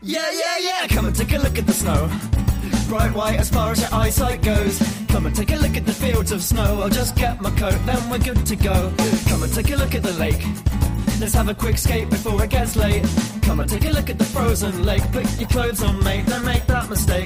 Yeah, come and take a look at the snow. Bright white as far as your eyesight goes. Come and take a look at the fields of snow. I'll just get my coat, then we're good to go. Come and take a look at the lake. Let's have a quick skate before it gets late. Come and take a look at the frozen lake. Put your clothes on, mate, don't make that mistake.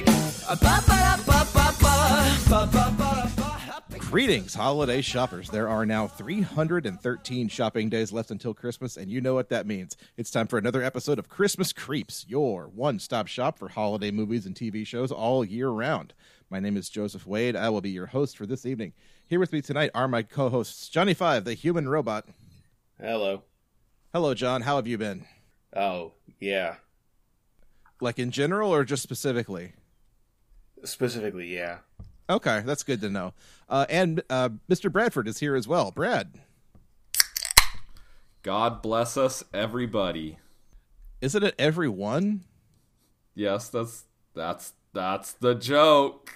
Greetings, holiday shoppers. There are now 313 shopping days left until Christmas, and you know what that means. It's time for another episode of Christmas Creeps, your one-stop shop for holiday movies and TV shows all year round. My name is Joseph Wade. I will be your host for this evening. Here with me tonight are my co-hosts, Johnny Five, the human robot. Hello. Hello, John. How have you been? Oh, yeah. Like in general or just specifically? Specifically, yeah. Okay, that's good to know. And Mr. Bradford is here as well. Brad. God bless us, everybody. Isn't it everyone? Yes, that's the joke.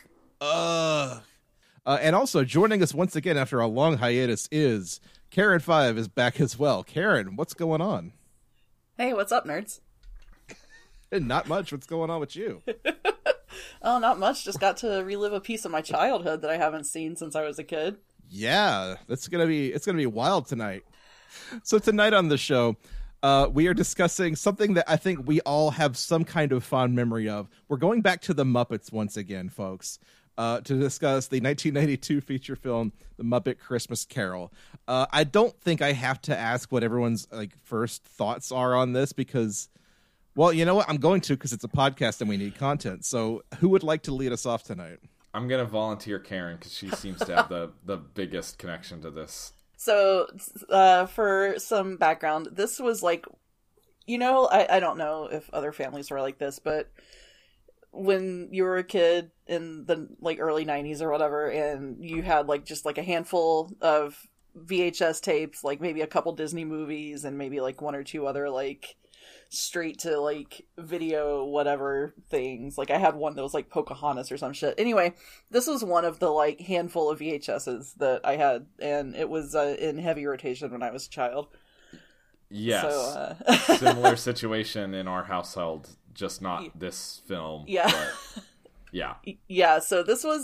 And also joining us once again after a long hiatus is Karen Five is back as well. Karen, what's going on? Hey, what's up, nerds? Not much. What's going on with you? Oh, not much. Just got to relive a piece of my childhood that I haven't seen since I was a kid. Yeah, it's gonna be wild tonight. So tonight on the show, we are discussing something that I think we all have some kind of fond memory of. We're going back to the Muppets once again, folks, to discuss the 1992 feature film, The Muppet Christmas Carol. I don't think I have to ask what everyone's first thoughts are on this because, well, you know what? I'm going to because it's a podcast and we need content. So who would like to lead us off tonight? I'm going to volunteer Karen because she seems to have the biggest connection to this. So, for some background, this was I don't know if other families were like this, but when you were a kid in the early 90s or whatever, and you had just a handful of VHS tapes, maybe a couple Disney movies and maybe one or two other straight to video whatever things. I had one that was Pocahontas or some shit. Anyway, this was one of the handful of VHSs that I had, and it was in heavy rotation when I was a child. Yes. So, similar situation in our household, just not this film. Yeah. But yeah. Yeah, so this was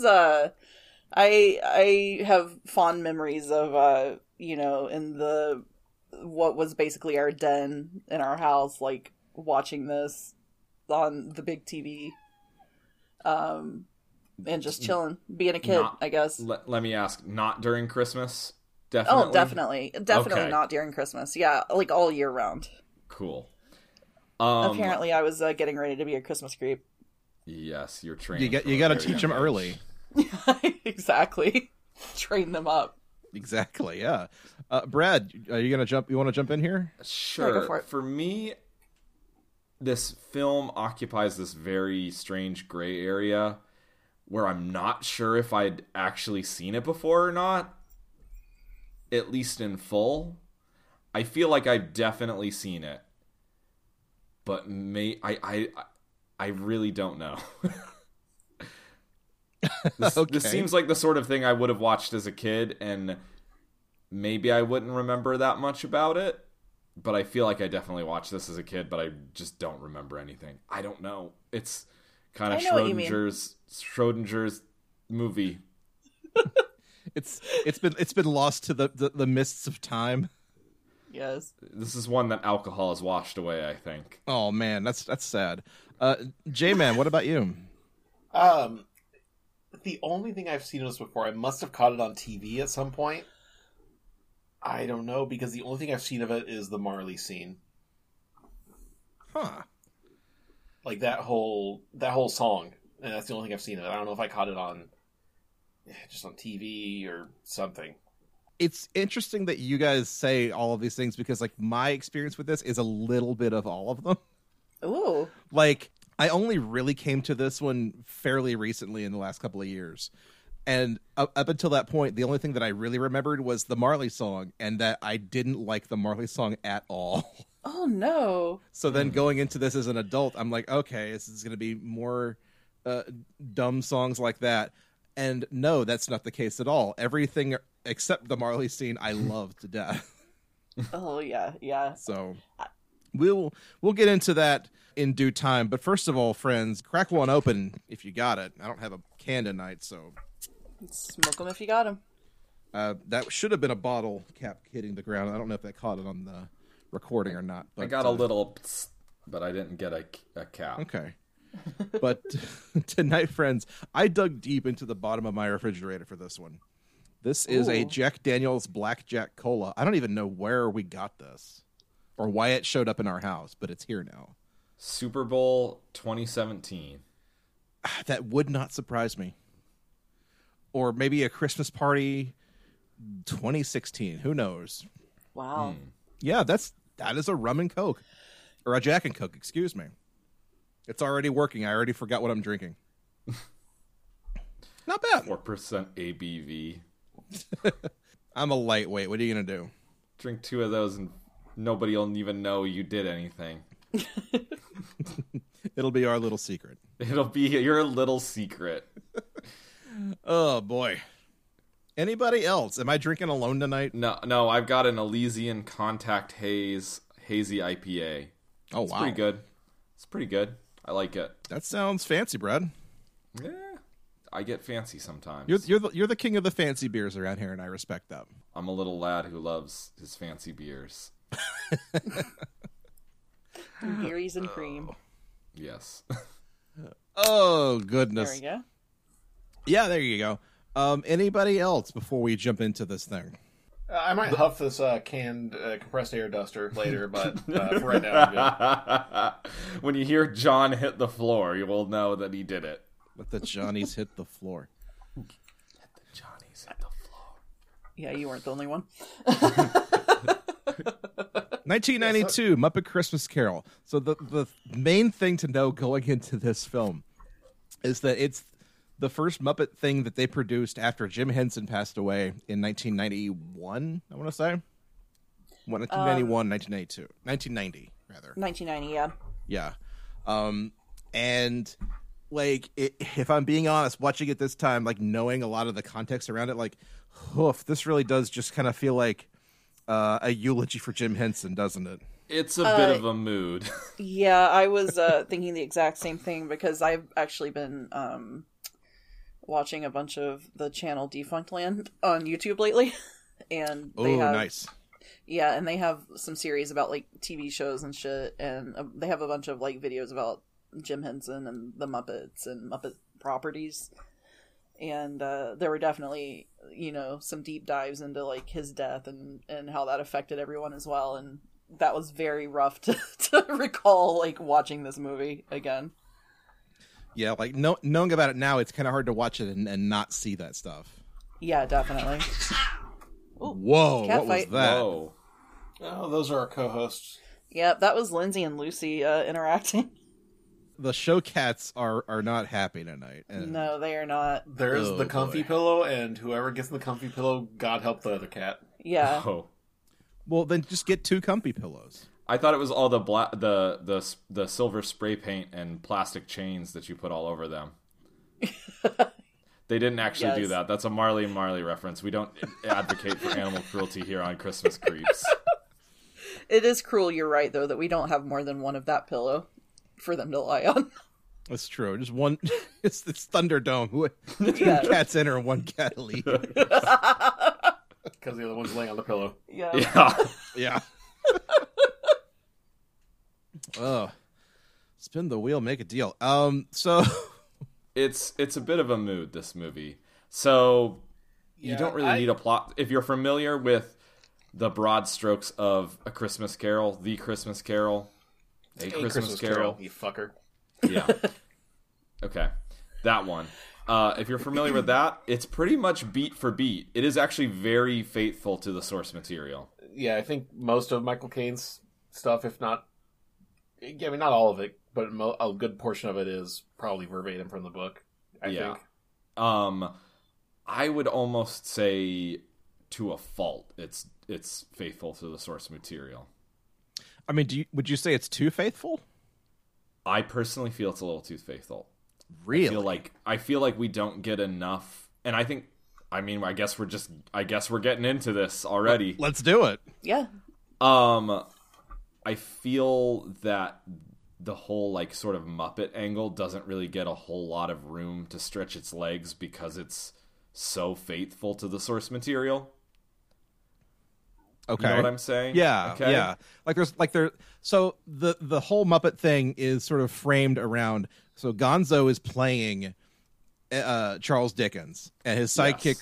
I have fond memories of in the what was basically our den in our house, watching this on the big TV, and just chilling, being a kid, I guess. Let me ask, not during Christmas? Definitely? Oh, definitely okay. Not during Christmas. Yeah, all year round. Cool. Apparently, I was getting ready to be a Christmas creep. Yes, you're trained. You got to teach them early. Exactly. Train them up. Exactly. Yeah. Brad, are you gonna jump? You want to jump in here? Sure. Yeah, go for it. For me, this film occupies this very strange gray area where I'm not sure if I'd actually seen it before or not. At least in full. I feel like I've definitely seen it, but I really don't know. This seems like the sort of thing I would have watched as a kid, and maybe I wouldn't remember that much about it, but I feel like I definitely watched this as a kid, but I just don't remember anything. I don't know. It's kind of Schrodinger's movie. It's been lost to the mists of time. Yes. This is one that alcohol has washed away, I think. Oh man, that's sad. J-Man, what about you? The only thing I've seen this before, I must have caught it on TV at some point. I don't know, because the only thing I've seen of it is the Marley scene. Huh. That whole song, and that's the only thing I've seen of it. I don't know if I caught it on TV or something. It's interesting that you guys say all of these things because my experience with this is a little bit of all of them. Ooh. I only really came to this one fairly recently in the last couple of years. And up until that point, the only thing that I really remembered was the Marley song, and that I didn't like the Marley song at all. Oh, no. So then going into this as an adult, I'm like, okay, this is going to be more dumb songs like that. And no, that's not the case at all. Everything except the Marley scene, I love to death. Oh, yeah, yeah. So We'll get into that in due time. But first of all, friends, crack one open if you got it. I don't have a can tonight, so Smoke them if you got them. that should have been a bottle cap hitting the ground. I don't know if that caught it on the recording or not. But, I got a little, psst, but I didn't get a cap. Okay. But tonight, friends, I dug deep into the bottom of my refrigerator for this one. This is a Ooh. Jack Daniel's Blackjack Cola. I don't even know where we got this or why it showed up in our house, but it's here now. Super Bowl 2017. That would not surprise me. Or maybe a Christmas party 2016. Who knows? Wow. Yeah, that is a rum and Coke. Or a Jack and Coke, excuse me. It's already working. I already forgot what I'm drinking. Not bad. 4% ABV. I'm a lightweight. What are you going to do? Drink 2 of those and nobody will even know you did anything. It'll be our little secret. It'll be your little secret. Oh, boy. Anybody else? Am I drinking alone tonight? No, I've got an Elysian Contact Hazy IPA. Oh, It's wow. pretty good. It's pretty good. I like it. That sounds fancy, Brad. Yeah, I get fancy sometimes. You're the king of the fancy beers around here, and I respect that. I'm a little lad who loves his fancy beers. Berries and cream. Yes. Oh, There goodness. we go. Yeah, there you go. Anybody else before we jump into this thing? I might huff this canned compressed air duster later, but for right now, I'm good. When you hear John hit the floor, you will know that he did it. Let the Johnnies hit the floor. Johnny's hit the floor. Yeah, you weren't the only one. 1992, Muppet Christmas Carol. So the main thing to know going into this film is that it's the first Muppet thing that they produced after Jim Henson passed away in 1991, I want to say. 1991, 1992. 1990, rather. 1990, yeah. Yeah. And, like, if I'm being honest, watching it this time, like, knowing a lot of the context around it, like, hoof, this really does just kind of feel like a eulogy for Jim Henson, doesn't it? It's a bit of a mood. Yeah, I was thinking the exact same thing because I've actually been watching a bunch of the channel Defunct Land on YouTube lately. And they Oh, have, nice. Yeah, and they have some series about like TV shows and shit, and they have a bunch of like videos about Jim Henson and the Muppets and Muppet properties. And there were definitely, some deep dives into like his death and how that affected everyone as well. And that was very rough to recall, like watching this movie again. Yeah, like knowing about it now, it's kind of hard to watch it and not see that stuff. Yeah, definitely. Whoa, cat what was fight. that? Whoa. Oh, those are our co-hosts. Yeah, that was Lindsay and Lucy interacting. The show cats are not happy tonight. And No, they are not. There's Oh, the comfy boy. pillow, and whoever gets the comfy pillow, God help the other cat. Yeah. Oh. Well, then just get 2 comfy pillows. I thought it was all the silver spray paint and plastic chains that you put all over them. They didn't actually do Yes. that. That's a Marley and Marley reference. We don't advocate for animal cruelty here on Christmas Creeps. It is cruel, you're right, though, that we don't have more than one of that pillow for them to lie on. That's true. Just one. It's Thunderdome. 2 Yeah. cats enter and 1 cat leave. Because the other one's laying on the pillow. Yeah. Yeah. Yeah. Oh, spin the wheel, make a deal. So It's a bit of a mood, this movie. So you Yeah, don't really need a plot. If you're familiar with the broad strokes of A Christmas Carol, The Christmas Carol, A Christmas Carol. You fucker. Yeah. Okay. That one. If you're familiar with that, it's pretty much beat for beat. It is actually very faithful to the source material. Yeah, I think most of Michael Caine's stuff, if not... I mean, not all of it, but a good portion of it is probably verbatim from the book, I Yeah. think. I would almost say to a fault, it's faithful to the source material. I mean, would you say it's too faithful? I personally feel it's a little too faithful. Really? I feel like we don't get enough, and I guess we're getting into this already. Let's do it. Yeah. I feel that the whole like sort of Muppet angle doesn't really get a whole lot of room to stretch its legs because it's so faithful to the source material. Okay. You know what I'm saying? Yeah, Okay? yeah. So the whole Muppet thing is sort of framed around. So Gonzo is playing Charles Dickens, and his sidekick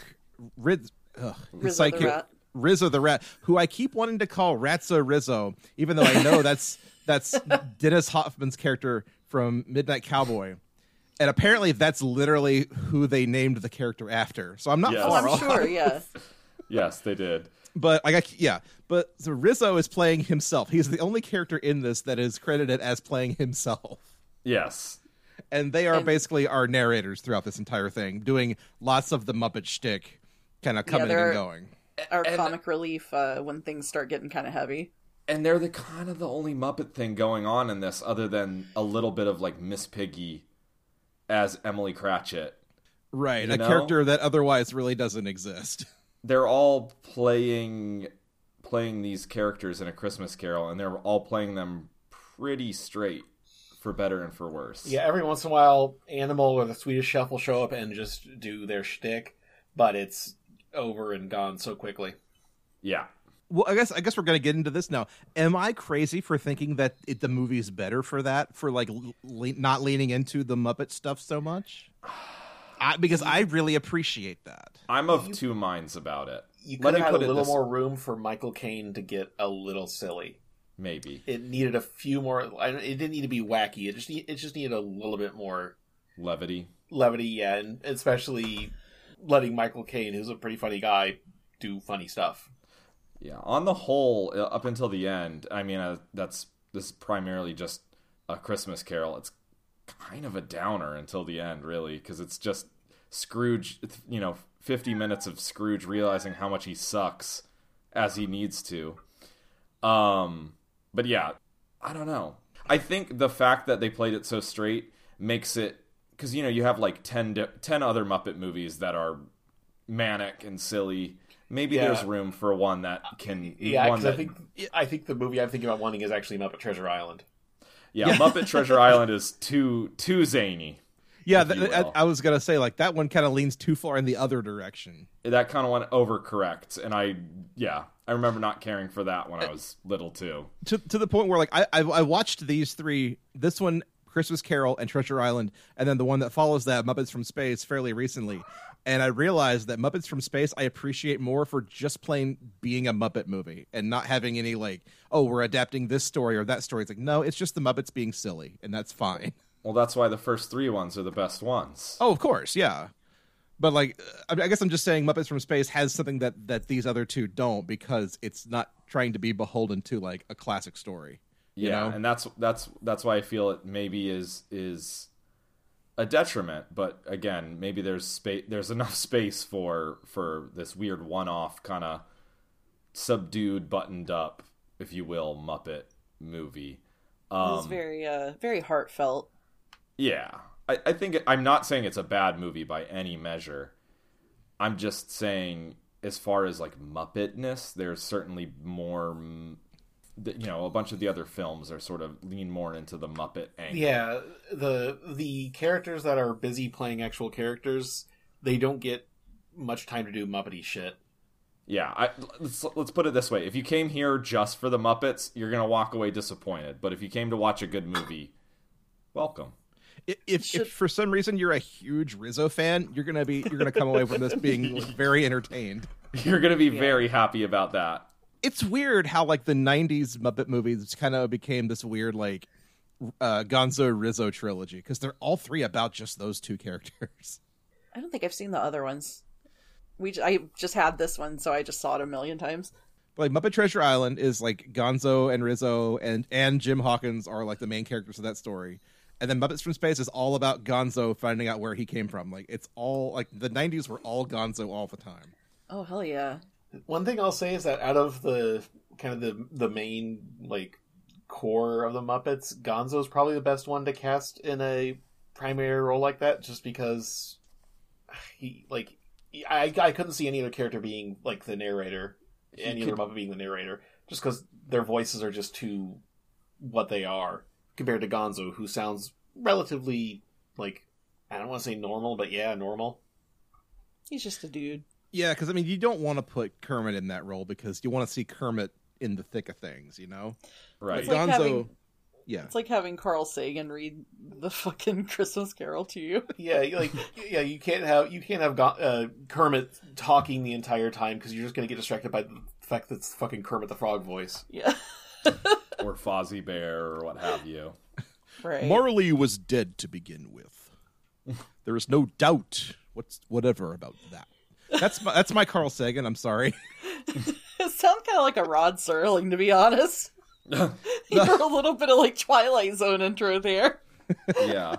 Rizzo the Rat. Rizzo the Rat, who I keep wanting to call Ratso Rizzo, even though I know that's Dennis Hoffman's character from Midnight Cowboy. And apparently that's literally who they named the character after. So I'm not Yes. Oh, far I'm off. sure, yeah. Yes, they did. But but so Rizzo is playing himself. He's the only character in this that is credited as playing himself. Yes. And they are And- basically our narrators throughout this entire thing, doing lots of the Muppet shtick, kind of coming they're- and going. Our And- comic relief when things start getting kind of heavy. And they're the only Muppet thing going on in this, other than a little bit of like Miss Piggy as Emily Cratchit. Right, You a know? character that otherwise really doesn't exist. They're all playing these characters in A Christmas Carol, and they're all playing them pretty straight, for better and for worse. Yeah, every once in a while, Animal or the Swedish Chef will show up and just do their shtick, but it's over and gone so quickly. Yeah. Well, I guess we're gonna get into this now. Am I crazy for thinking that the movie's better for that, for like not leaning into the Muppet stuff so much? Because I really appreciate that. I'm of two minds about it. You Let could me have had put a it little this- more room for Michael Caine to get a little silly. Maybe. It needed a few more. It didn't need to be wacky. It just needed a little bit more Levity. levity, yeah, and especially letting Michael Caine, who's a pretty funny guy, do funny stuff. Yeah. On the whole, up until the end, I mean, this is primarily just A Christmas Carol. It's kind of a downer until the end, really, because it's just Scrooge, 50 minutes of Scrooge realizing how much he sucks as he needs to. But yeah, I don't know. I think the fact that they played it so straight makes it, because you have like 10 other Muppet movies that are manic and silly. Maybe Yeah. there's room for one that can. Yeah, one because that, I think the movie I'm thinking about wanting is actually Muppet Treasure Island. yeah, Muppet Treasure Island is too zany. Yeah, If you will. I was gonna say like that one kind of leans too far in the other direction. That kind of went overcorrect, and I remember not caring for that when I was little too. To the point where like I watched these three, this one, Christmas Carol and Treasure Island, and then the one that follows that, Muppets from Space, fairly recently. And I realized that Muppets from Space I appreciate more for just plain being a Muppet movie and not having any like, oh, we're adapting this story or that story. It's like, no, it's just the Muppets being silly, and that's fine. Well, that's why the first three ones are the best ones. Oh, of course, yeah. But like, I guess I'm just saying Muppets from Space has something that these other two don't, because it's not trying to be beholden to like a classic story. You Yeah, know? and that's why I feel it maybe is a detriment. But again, maybe there's enough space for this weird one-off kind of subdued, buttoned up, if you will, Muppet movie. It was very, very heartfelt. Yeah, I think I'm not saying it's a bad movie by any measure. I'm just saying, as far as like Muppetness, there's certainly more. A bunch of the other films are sort of lean more into the Muppet angle. Yeah, the characters that are busy playing actual characters, they don't get much time to do Muppety shit. Yeah, let's put it this way: if you came here just for the Muppets, you're gonna walk away disappointed. But if you came to watch a good movie, welcome. If for some reason you're a huge Rizzo fan, you're gonna come away from this being very entertained. You're gonna be very happy about that. It's weird how like the '90s Muppet movies kind of became this weird like Gonzo Rizzo trilogy, because they're all three about just those two characters. I don't think I've seen the other ones. I just had this one, so I just saw it a million times. Like Muppet Treasure Island is like Gonzo and Rizzo and Jim Hawkins are like the main characters of that story. And then Muppets from Space is all about Gonzo finding out where he came from. Like it's all like the 90s were all Gonzo all the time. Oh, hell yeah. One thing I'll say is that out of the kind of the main like core of the Muppets, Gonzo's probably the best one to cast in a primary role like that, just because I couldn't see any other character being like the narrator, any other Muppet being the narrator, just because their voices are just too what they are, compared to Gonzo, who sounds relatively, like, I don't want to say normal, but yeah, normal. He's just a dude. Yeah, because, I mean, you don't want to put Kermit in that role because you want to see Kermit in the thick of things, you know? Right. It's like Gonzo, having- yeah. It's like having Carl Sagan read the fucking Christmas Carol to you. Yeah, you can't have Kermit talking the entire time because you're just going to get distracted by the fact that it's fucking Kermit the Frog voice. Yeah. Or Fozzie Bear or what have you. Right. Marley was dead to begin with. There is no doubt whatever about that. That's my Carl Sagan, I'm sorry. It sounds kind of like a Rod Serling, to be honest. You were a little bit of like Twilight Zone intro there. Yeah.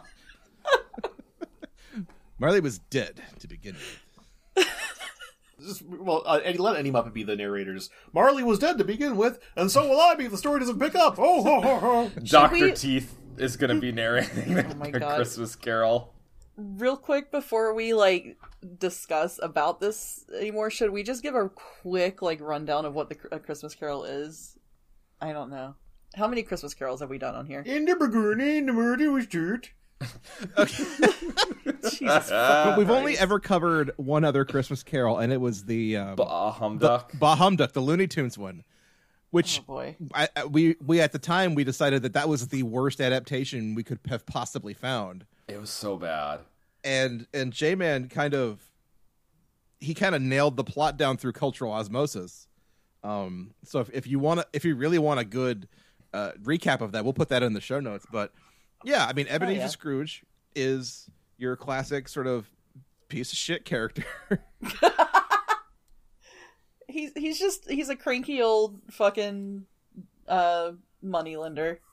Marley was dead to begin with. And let any Muppet be the narrators. Marley was dead to begin with, and so will I be if the story doesn't pick up. Oh, ho, ho, ho. Dr. we- Teeth is going to be narrating my the God. Christmas Carol. Real quick before we like discuss about this anymore, should we just give a quick like rundown of what a Christmas Carol is? I don't know. How many Christmas carols have we done on here? In the beginning, the murder was dirt. Jesus. But we've only ever covered one other Christmas Carol, and it was the Bah Humduck. Bah Humduck, the Looney Tunes one. Which Oh boy. we at the time we decided that was the worst adaptation we could have possibly found. It was so bad. And J-Man kind of nailed the plot down through cultural osmosis. So if you really want a good recap of that, we'll put that in the show notes. But yeah, I mean, Ebenezer Scrooge is your classic sort of piece of shit character. He's a cranky old fucking moneylender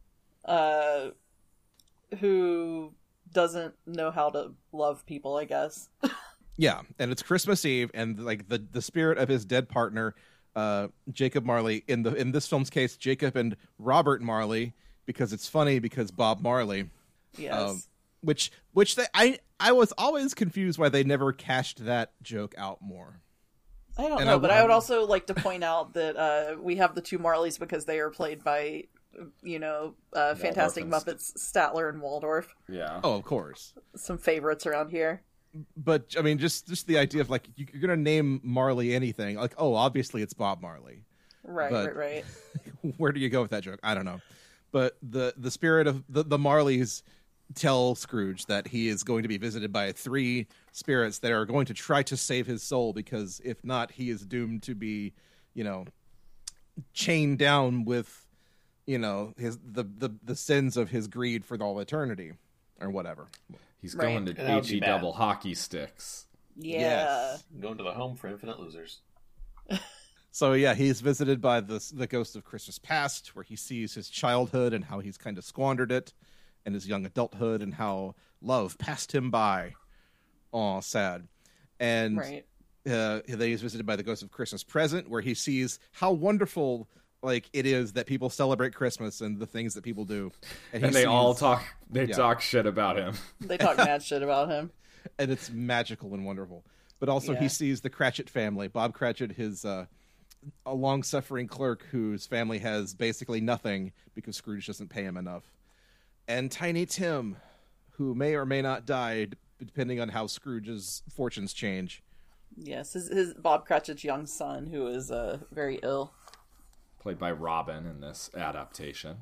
who doesn't know how to love people, I guess. Yeah, and it's Christmas Eve, and like the spirit of his dead partner, Jacob Marley. In this film's case, Jacob and Robert Marley, because it's funny because Bob Marley. Yes. Which I was always confused why they never cashed that joke out more. I don't know, but I would also like to point out that we have the two Marleys because they are played by, Fantastic and Muppets, Statler and Waldorf. Yeah. Oh, of course. Some favorites around here. But I mean, just the idea of like you're gonna name Marley anything, like obviously it's Bob Marley. Right. Where do you go with that joke? I don't know. But the spirit of the Marleys tell Scrooge that he is going to be visited by 3 spirits that are going to try to save his soul, because if not, he is doomed to be, chained down with, his the sins of his greed for all eternity, or whatever. He's Right. going to And that would be HE bad. double hockey sticks. Yeah. Yes. Going to the home for infinite losers. So yeah, he's visited by the ghost of Christmas past, where he sees his childhood and how he's kind of squandered it, and his young adulthood and how love passed him by. Aw, sad. And Right. then he's visited by the ghost of Christmas present, where he sees how wonderful it is that people celebrate Christmas and the things that people do. And they all talk Yeah. talk shit about him. They talk mad shit about him. and it's magical and wonderful. But also Yeah. he sees the Cratchit family. Bob Cratchit, his a long-suffering clerk whose family has basically nothing because Scrooge doesn't pay him enough. And Tiny Tim, who may or may not die, depending on how Scrooge's fortunes change. Yes, his Bob Cratchit's young son, who is very ill. Played by Robin in this adaptation.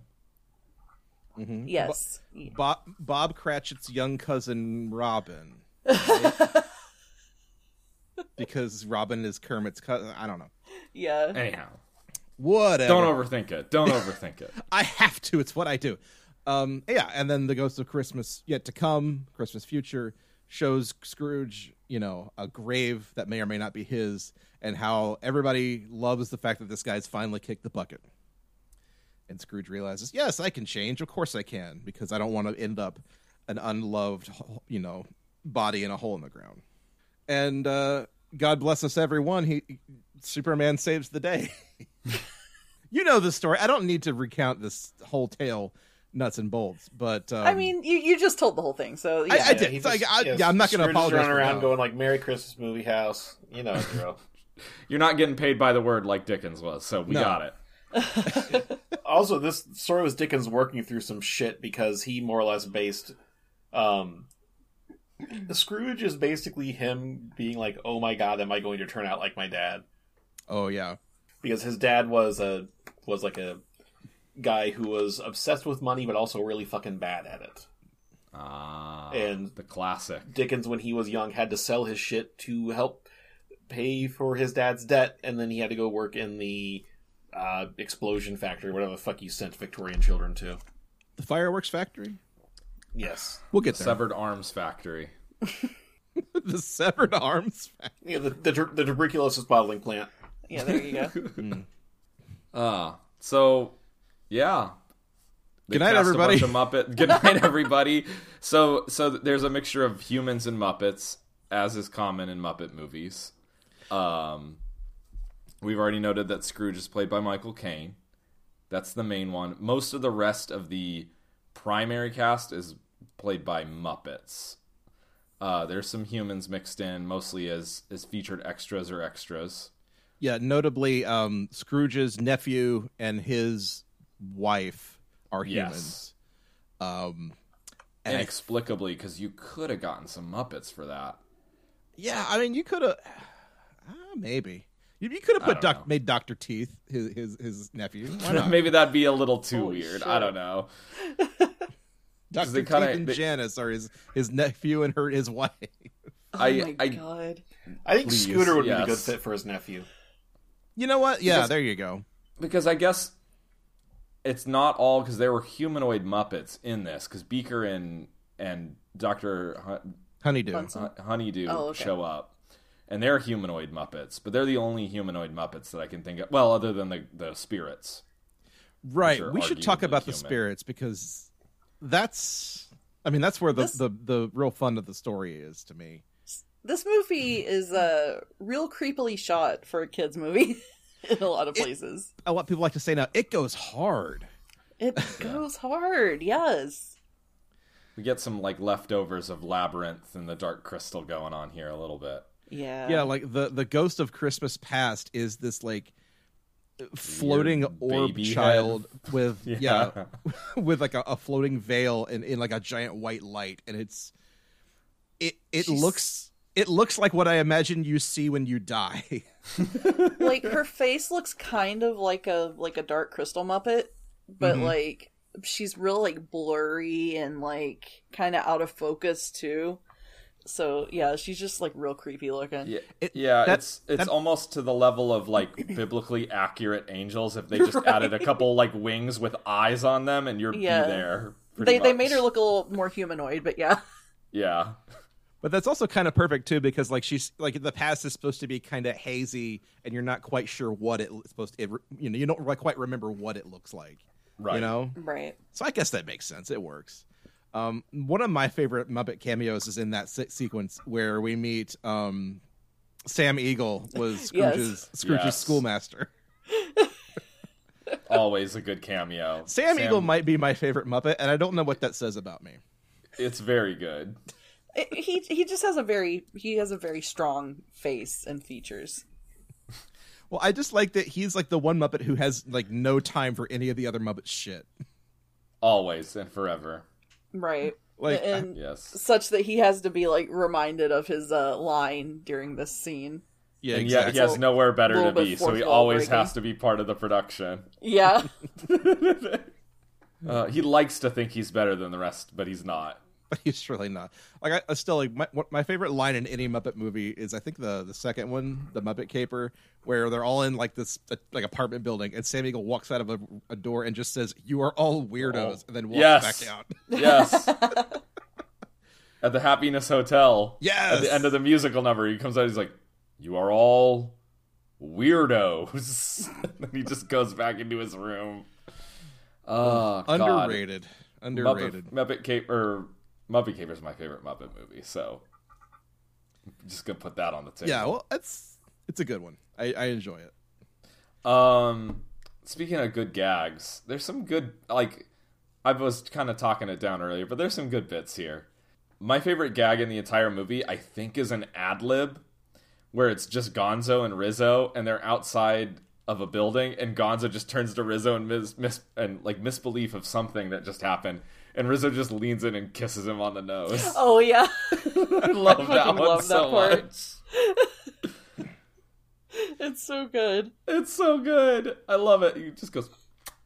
Yes. Bob Cratchit's young cousin, Robin. Right? Because Robin is Kermit's cousin. I don't know. Yeah. Anyhow, Whatever. don't overthink it. Don't overthink it. I have to. It's what I do. Yeah, and then the Ghost of Christmas Yet to Come, Christmas Future, shows Scrooge, a grave that may or may not be his, and how everybody loves the fact that this guy's finally kicked the bucket. And Scrooge realizes, yes, I can change. Of course I can, because I don't want to end up an unloved, body in a hole in the ground. And God bless us, everyone. Superman saves the day. You know the story. I don't need to recount this whole tale, nuts and bolts. But I mean, you just told the whole thing, so yeah. I did. It's like, I'm not going to Scrooge is apologize. running for around that. going like "Merry Christmas, movie house." You know, girl. You're not getting paid by the word like Dickens was, so we No. got it. Also, this story was Dickens working through some shit because he more or less based Scrooge is basically him being like, oh my god, am I going to turn out like my dad? Oh yeah. Because his dad was like a guy who was obsessed with money but also really fucking bad at it. And the classic. Dickens, when he was young, had to sell his shit to help pay for his dad's debt, and then he had to go work in the explosion factory, whatever the fuck you sent Victorian children to. The fireworks factory? Yes. We'll get there. Severed Arms Factory. The severed arms factory. Yeah, the tuberculosis bottling plant. Yeah, there you go. So, yeah. They Good night, cast everybody. A bunch of Good night, everybody. So there's a mixture of humans and Muppets, as is common in Muppet movies. We've already noted that Scrooge is played by Michael Caine. That's the main one. Most of the rest of the primary cast is played by Muppets. There's some humans mixed in, mostly as featured extras or extras. Yeah, notably, Scrooge's nephew and his wife are humans. Inexplicably, because you could have gotten some Muppets for that. Yeah, I mean, you could have... maybe. You could have made Dr. Teeth his nephew. Why not? Maybe that'd be a little too Holy weird. shit. I don't know. Dr. they Teeth kinda- and they- Janice are his nephew and his wife. Oh my I- god. I think Please, Scooter would be a good yes. fit for his nephew. You know what? Yeah, Because- there you go. Because I guess it's not all, because there were humanoid Muppets in this, because Beaker and Dr. Honeydew. Bunsen? Honeydew Oh, okay. show up. And they're humanoid Muppets, but they're the only humanoid Muppets that I can think of. Well, other than the spirits. Right. Which are We should talk arguably about the human. spirits, because that's where the real fun of the story is to me. This movie is real creepily shot for a kids movie in a lot of places. What people like to say now, it goes hard. It goes hard, yes. We get some like leftovers of Labyrinth and the Dark Crystal going on here a little bit. Yeah. Yeah, like the Ghost of Christmas Past is this like floating Weird orb baby child with Yeah. with like a floating veil in like a giant white light, and it looks like what I imagine you see when you die. Like her face looks kind of like a Dark Crystal Muppet, but like she's real like blurry and like kind of out of focus too. So yeah, she's just like real creepy looking. Yeah, That's it's almost to the level of like biblically accurate angels if they just added a couple like wings with eyes on them and you're Yeah. be there. They pretty made her much. look a little more humanoid, but yeah. Yeah. But that's also kind of perfect too, because like she's like the past is supposed to be kind of hazy, and you're not quite sure what it's supposed to. You don't like quite remember what it looks like. Right. You know. Right. So I guess that makes sense. It works. One of my favorite Muppet cameos is in that sequence where we meet Sam Eagle was Scrooge's Yes. schoolmaster. Always a good cameo. Sam Eagle might be my favorite Muppet, and I don't know what that says about me. It's very good. He just has a very strong face and features. Well, I just like that he's like the one Muppet who has like no time for any of the other Muppet shit. Always and forever. Right. Like, and Yes. such that he has to be like reminded of his line during this scene. Yeah, And yet exactly. he has nowhere better Little to bit be, so he fourth wall always breaking. has to be part of the production. Yeah. He likes to think he's better than the rest, but he's not. But he's really not. Like I still like my favorite line in any Muppet movie is I think the second one, the Muppet Caper, where they're all in like this like apartment building, and Sam Eagle walks out of a door and just says, "You are all weirdos," and then walks Yes. back out. Yes. At the Happiness Hotel. Yes. At the end of the musical number, he comes out, he's like, "You are all weirdos." And then he just goes back into his room. Oh, God. Underrated. Muppet Caper is my favorite Muppet movie, so I'm just gonna put that on the table. Yeah, well, it's a good one. I enjoy it. Speaking of good gags, there's some good, like, I was kind of talking it down earlier, but there's some good bits here. My favorite gag in the entire movie, I think, is an ad-lib, where it's just Gonzo and Rizzo, and they're outside of a building, and Gonzo just turns to Rizzo in misbelief of something that just happened, and Rizzo just leans in and kisses him on the nose. Oh yeah, I love that one love so that part. much. It's so good. It's so good. I love it. He just goes.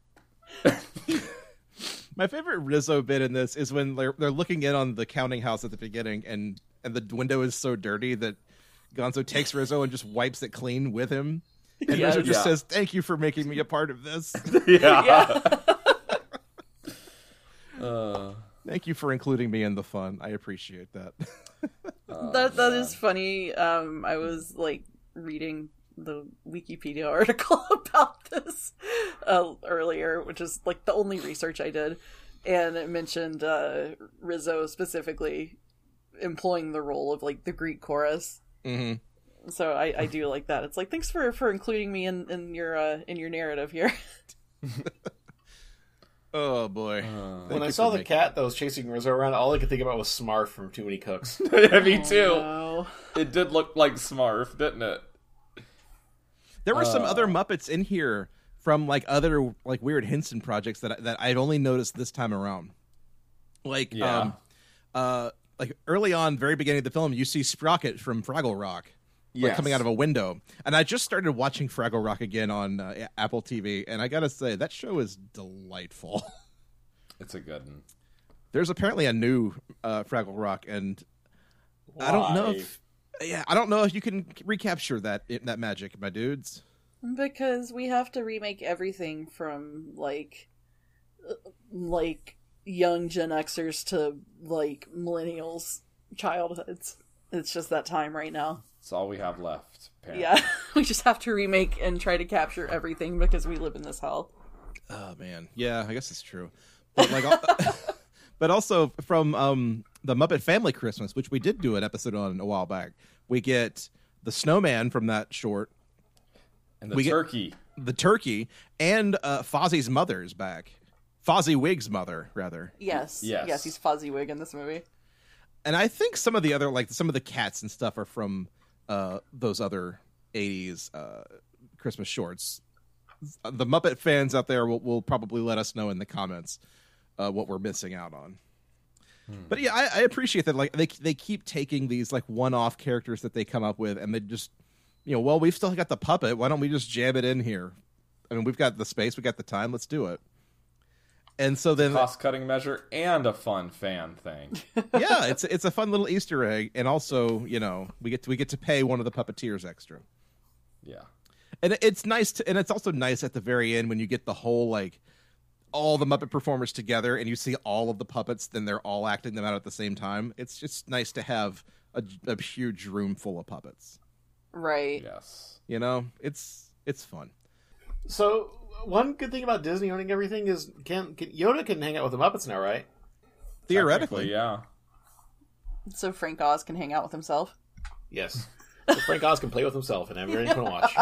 My favorite Rizzo bit in this is when they're looking in on the counting house at the beginning, and the window is so dirty that Gonzo takes Rizzo and just wipes it clean with him. And Yes. Rizzo just Yeah. says, "Thank you for making me a part of this. Yeah. Thank you for including me in the fun. I appreciate that." That is funny. I was like reading the Wikipedia article about this earlier, which is like the only research I did, and it mentioned Rizzo specifically employing the role of like the Greek chorus. Mm-hmm. So I do like that. It's like, thanks for including me in your narrative here. Oh boy! When I saw the cat that was chasing Rizzo around, all I could think about was Smarf from Too Many Cooks. Yeah, me too. No. It did look like Smarf, didn't it? There were some other Muppets in here from like other like weird Henson projects that I'd only noticed this time around. Like, Yeah. like early on, very beginning of the film, you see Sprocket from Fraggle Rock. Like coming out of a window. And I just started watching Fraggle Rock again on Apple TV, and I gotta say, that show is delightful. It's a good one. There's apparently a new Fraggle Rock, and I don't know if you can recapture that magic, my dudes. Because we have to remake everything from like young Gen Xers to like millennials' childhoods. It's just that time right now. It's all we have left, apparently. Yeah, we just have to remake and try to capture everything because we live in this hell. Oh man, yeah, I guess it's true. But like, but also from the Muppet Family Christmas, which we did do an episode on a while back, we get the snowman from that short, And the We get- turkey. the turkey, and Fozzie's mother is back. Fozziewig's mother, rather. Yes, Yes. he's Fozziewig in this movie. And I think some of the other, like some of the cats and stuff, are from those other '80s Christmas shorts. The Muppet fans out there will probably let us know in the comments what we're missing out on. But yeah, I appreciate that. Like they keep taking these like one-off characters that they come up with, and they just, well, we've still got the puppet. Why don't we just jam it in here? I mean, we've got the space, we got the time. Let's do it. And so then, Cost-cutting measure and a fun fan thing. yeah, it's a fun little Easter egg, and also we get to pay one of the puppeteers extra. Yeah. And it's nice and it's also nice at the very end when you get the whole like all the Muppet performers together and you see all of the puppets, then they're all acting them out at the same time. It's just nice to have a huge room full of puppets. Right. Yes. It's fun. So, one good thing about Disney owning everything is Yoda can hang out with the Muppets now, right? Theoretically, Technically, yeah. So Frank Oz can hang out with himself. Yes. So Frank Oz can play with himself and have anyone to watch.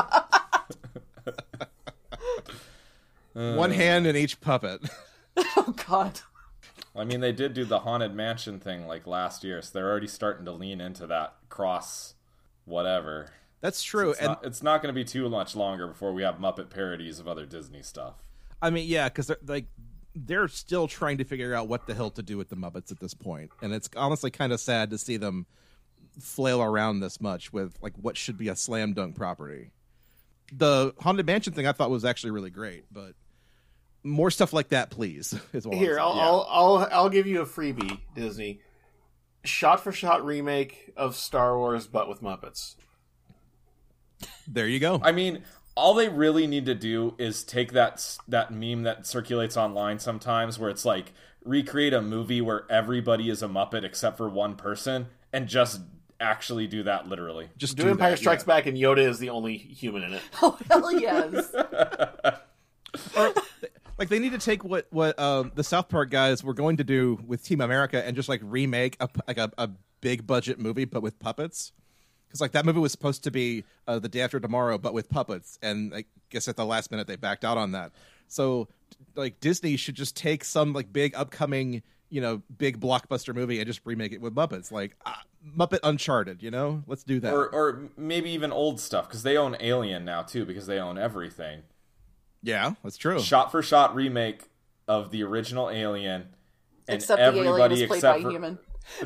One hand in each puppet. Oh God. I mean, they did do the Haunted Mansion thing like last year, so they're already starting to lean into that cross whatever. That's true. It's not going to be too much longer before we have Muppet parodies of other Disney stuff. I mean, yeah, because they're still trying to figure out what the hell to do with the Muppets at this point, and it's honestly kind of sad to see them flail around this much with like what should be a slam dunk property. The Haunted Mansion thing I thought was actually really great, but more stuff like that, please. Is all Here, I'm saying. I'll give you a freebie, Disney. Shot for shot remake of Star Wars, but with Muppets. There you go. I mean, all they really need to do is take that meme that circulates online sometimes where it's like, recreate a movie where everybody is a Muppet except for one person, and just actually do that literally. Just Do Empire that, Strikes yeah. Back and Yoda is the only human in it. Oh hell yes. Like they need to take what the South Park guys were going to do with Team America and just like remake a big budget movie but with puppets. Because like that movie was supposed to be The Day After Tomorrow but with puppets, and I guess at the last minute they backed out on that. So like Disney should just take some like big upcoming big blockbuster movie and just remake it with Muppets. Like Muppet Uncharted, let's do that. Or maybe even old stuff, because they own Alien now too, because they own everything. Yeah, that's true. Shot for shot remake of the original Alien, and Except the alien everybody was played by except a for human.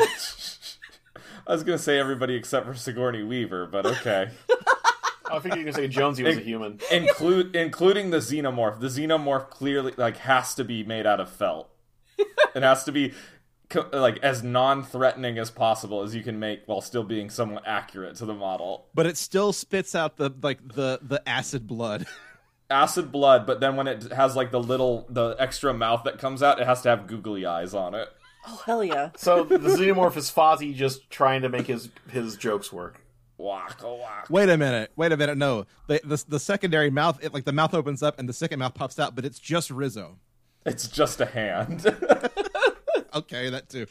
I was gonna say everybody except for Sigourney Weaver, but okay. I figured you were going to say Jonesy was a human. Including the xenomorph. The xenomorph clearly has to be made out of felt. It has to be as non-threatening as possible as you can make while still being somewhat accurate to the model. But it still spits out the acid blood. Acid blood, but then when it has the extra mouth that comes out, it has to have googly eyes on it. Oh, hell yeah. So the xenomorph is Fozzie just trying to make his jokes work. Waka waka. Wait a minute. No, the secondary mouth, the mouth opens up and the second mouth pops out, but it's just Rizzo. It's just a hand. Okay, that too.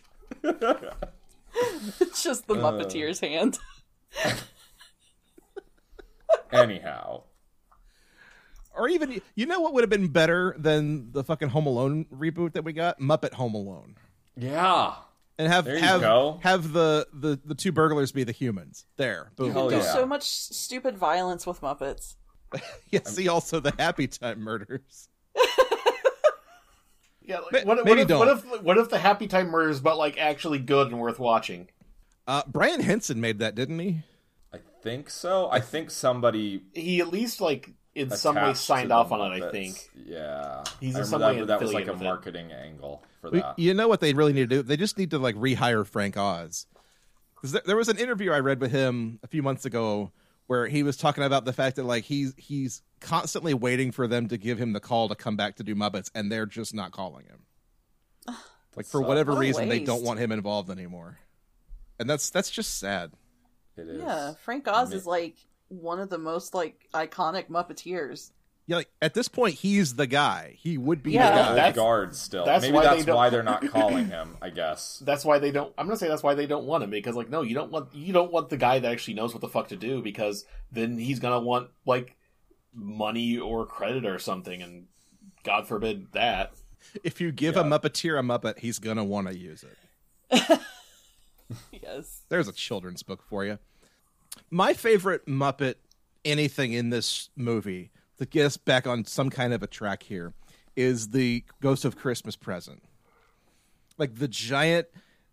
It's just the Muppeteer's hand. Anyhow. Or even, what would have been better than the fucking Home Alone reboot that we got? Muppet Home Alone. Yeah. And have go. the two burglars be the humans. There. Boom. Hell There's yeah. so much stupid violence with Muppets. Yeah, see also the Happy Time murders. Yeah, What if the Happy Time murders, but actually good and worth watching? Brian Henson made that, didn't he? I think so. I think somebody He at least in some way attached signed to off the on it. I Muppets. think. Yeah. He's I in some remember way that was a affiliated with it. marketing angle for We- that. You know what they really need to do? They just need to rehire Frank Oz. Because there was an interview I read with him a few months ago where he was talking about the fact that he's constantly waiting for them to give him the call to come back to do Muppets, and they're just not calling him. For whatever What a reason, they waste. don't want him involved anymore, and that's just sad. It is. Yeah, Frank Oz is one of the most iconic Muppeteers. Yeah, at this point, he's the guy. He would be Yeah. the guy. That's- Guard still. that's Maybe why that's they don't- why they're not calling him, I guess. That's why they don't. I'm gonna say that's why they don't want him, because no, you don't want the guy that actually knows what the fuck to do, because then he's gonna want money or credit or something, and God forbid that. If you give a Muppeteer a Muppet, he's gonna want to use it. Yes. There's a children's book for you. My favorite Muppet anything in this movie, to get us back on some kind of a track here, is the Ghost of Christmas Present. The giant,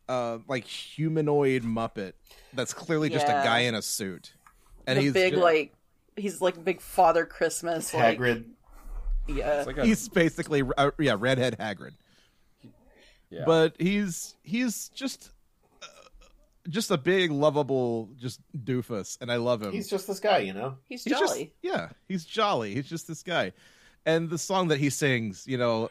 humanoid Muppet that's clearly just a Yeah. guy in a suit. And The he's big, he's big Father Christmas. Hagrid. Yeah. It's like a, he's basically, redhead Hagrid. yeah. But he's just a big, lovable, just doofus, and I love him. He's just this guy, He's He's jolly. he's jolly. He's just this guy. And the song that he sings,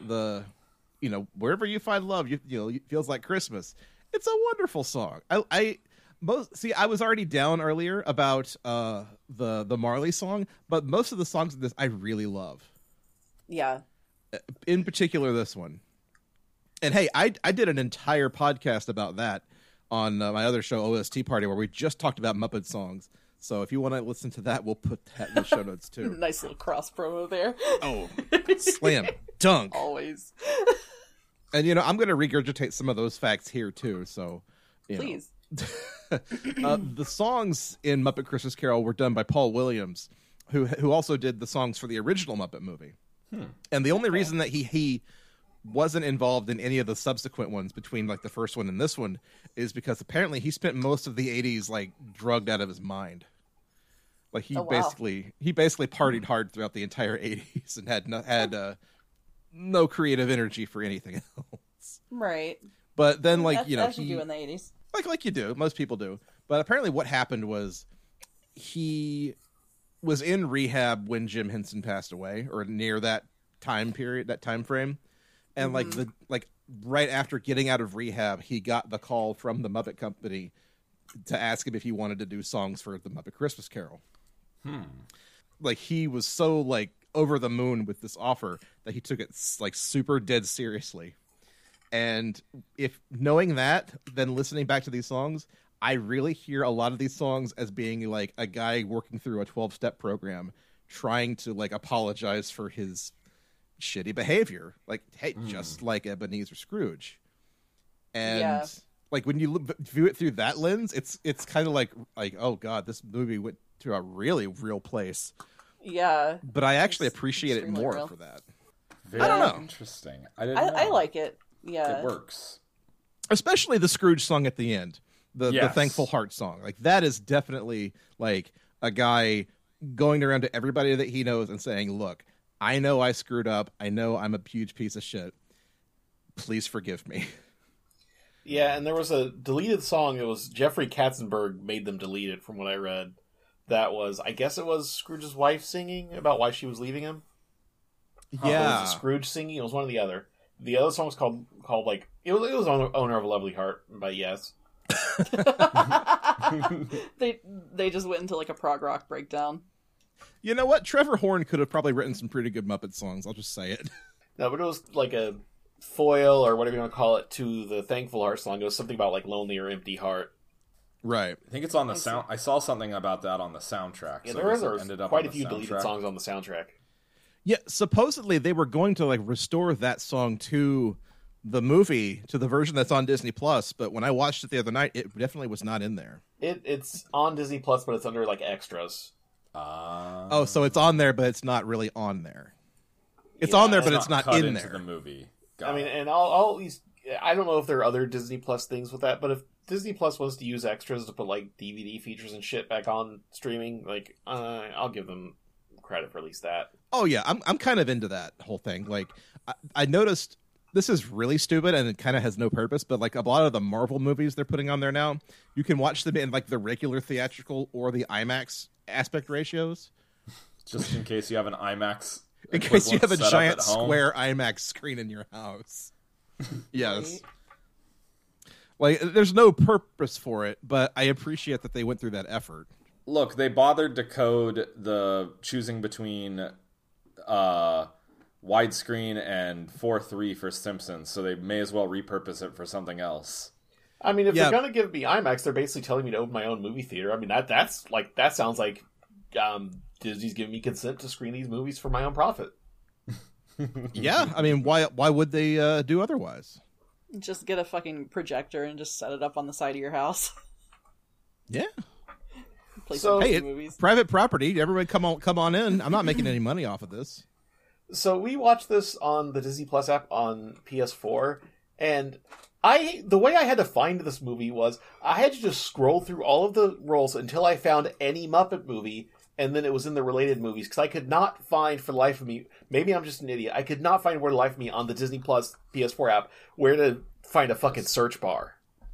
wherever you find love, it feels like Christmas. It's a wonderful song. I was already down earlier about the Marley song, but most of the songs in this I really love. Yeah. In particular, this one. And hey, I did an entire podcast about that on my other show, OST Party, where we just talked about Muppet songs. So if you want to listen to that, we'll put that in the show notes too. Nice little cross promo there. Oh, slam dunk. Always. And I'm going to regurgitate some of those facts here too. So, Please. the songs in Muppet Christmas Carol were done by Paul Williams, who also did the songs for the original Muppet movie. And the only reason that he wasn't involved in any of the subsequent ones between the first one and this one is because apparently he spent most of the 80s drugged out of his mind. He Oh, wow. basically partied hard throughout the entire 80s and had no creative energy for anything else. Right. But then As you do in the 80s. like you do, most people do. But apparently what happened was he was in rehab when Jim Henson passed away, or near that time period, that time frame. And right after getting out of rehab, he got the call from the Muppet Company to ask him if he wanted to do songs for the Muppet Christmas Carol. He was so over the moon with this offer that he took it super dead seriously. And if knowing that, then listening back to these songs, I really hear a lot of these songs as being a guy working through a 12-step program, trying to apologize for his shitty behavior. Hey, just like Ebenezer Scrooge. And Yeah. like when you view it through that lens, it's kind of like oh god, this movie went to a really real place. Yeah. But I actually It's appreciate it extremely more real. for that. Very I don't know. Interesting. I didn't know. I like it. Yeah. It works. Especially the Scrooge song at the end, the Yes. Thankful Heart song. Like that is definitely like a guy going around to everybody that he knows and saying, "Look, I know I screwed up. I know I'm a huge piece of shit. Please forgive me." Yeah, and there was a deleted song. It was Jeffrey Katzenberg made them delete it, from what I read. That was, I guess it was Scrooge's wife singing about why she was leaving him. Or was Yeah. it Scrooge singing? It was one or the other. The other song was called like it was Owner of a Lovely Heart by Yes. They just went into like a prog rock breakdown. You know what? Trevor Horn could have probably written some pretty good Muppet songs. I'll just say it. No, but it was like a foil or whatever you want to call it to the Thankful Heart song. It was something about like lonely or empty heart. Right. I think it's on the sound. I saw something about that on the soundtrack. Yeah, so there I guess it was ended up quite on a the few deleted soundtrack. songs on the soundtrack. Yeah, supposedly they were going to like restore that song to the movie, to the version that's on Disney Plus, but when I watched it the other night, it definitely was not in there. It's on Disney Plus, but it's under like extras. Oh, so it's on there, but it's not really on there. It's Yeah, on there, but it's it's not cut in into there. the movie. Got I mean, it. and I'll at least I don't know if there are other Disney Plus things with that, but if Disney Plus wants to use extras to put like DVD features and shit back on streaming, like I'll give them credit for at least that. Oh yeah, I'm kind of into that whole thing. Like I noticed this is really stupid and it kind of has no purpose, but like a lot of the Marvel movies they're putting on there now, you can watch them in like the regular theatrical or the IMAX aspect ratios. Just in case you have an IMAX. In case you have a equivalent set up giant at home. square IMAX screen in your house. Yes. Like there's no purpose for it, but I appreciate that they went through that effort. Look, they bothered to code the choosing between widescreen and 4:3 for Simpsons, so they may as well repurpose it for something else. I mean, if Yeah. they're gonna give me IMAX, they're basically telling me to open my own movie theater. I mean, that sounds like Disney's giving me consent to screen these movies for my own profit. Yeah, I mean, why would they do otherwise? Just get a fucking projector and just set it up on the side of your house. Yeah. Play So- some Hey, movies. private property. Everybody, come on in. I'm not making any money off of this. So we watched this on the Disney Plus app on PS4, and the way I had to find this movie was I had to just scroll through all of the rolls until I found any Muppet movie, and then it was in the related movies, because I could not find for the life of me, maybe I'm just an idiot, I could not find for the life of me on the Disney Plus PS4 app where to find a fucking search bar.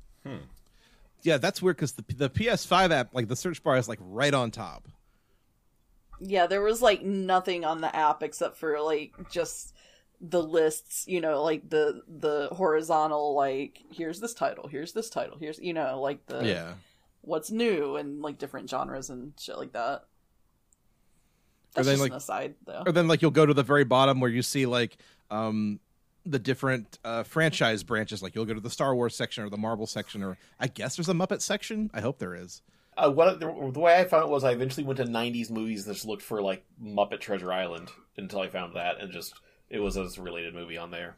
Yeah, that's weird because the PS5 app, like the search bar is like right on top. Yeah, there was like nothing on the app except for like just the lists, like the horizontal, like here's this title, here's like the Yeah. what's new and like different genres and shit like that. That's then, just like- an aside though. Or then like you'll go to the very bottom where you see like the different franchise branches. Like you'll go to the Star Wars section or the Marvel section, or I guess there's a Muppet section. I hope there is. The way I found it was I eventually went to 90s movies and just looked for like Muppet Treasure Island until I found that, and just it was a related movie on there.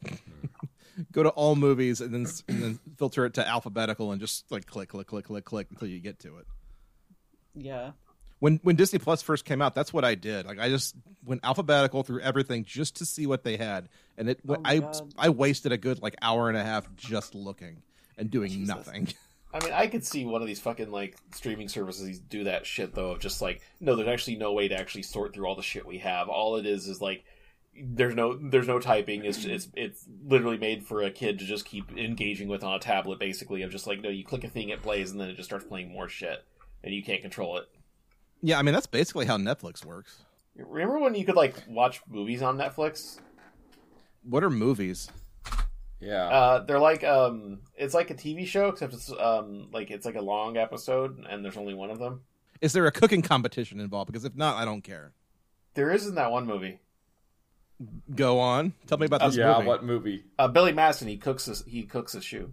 Go to all movies and then filter it to alphabetical and just like click until you get to it. Yeah. When Disney Plus first came out, that's what I did. Like I just went alphabetical through everything just to see what they had, and my God. I wasted a good like hour and a half just looking and doing nothing. I mean, I could see one of these fucking like streaming services do that shit though. Of just like, no, there's actually no way to actually sort through all the shit we have. All it is like there's no typing. It's literally made for a kid to just keep engaging with on a tablet. Basically, of just like, no, you click a thing, it plays, and then it just starts playing more shit, and you can't control it. Yeah, I mean that's basically how Netflix works. Remember when you could like watch movies on Netflix? What are movies? Yeah. They're like it's like a TV show, except it's it's like a long episode, and there's only one of them. Is there a cooking competition involved? Because if not, I don't care. There is in that one movie. Go on. Tell me about this yeah, movie. what movie? Billy Madison, he cooks a shoe.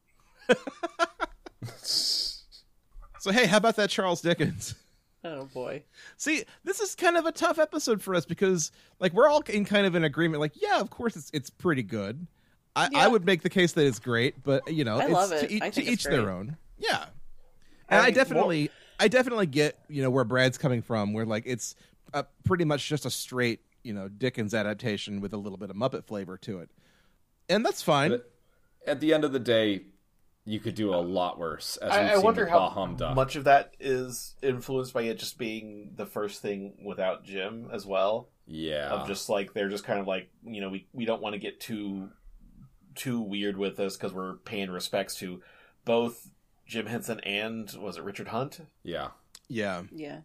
So hey, how about that Charles Dickens? Oh boy. See, this is kind of a tough episode for us because like we're all in kind of an agreement. Like, yeah, of course it's pretty good. I would make the case that it's great, but you know, I it's love it. to I think each it's their great. own. Yeah, and I mean, definitely get, you know, where Brad's coming from, where like it's pretty much just a straight, you know, Dickens adaptation with a little bit of Muppet flavor to it, and that's fine. But at the end of the day, you could do a lot worse. As we've I seen wonder with how Bah Duck. much of that is influenced by it just being the first thing without Jim as well. Yeah. Of just like they're just kind of like, you know, we don't want to get too weird with this because we're paying respects to both Jim Henson and was it Richard Hunt? Yeah. Yeah, Yeah.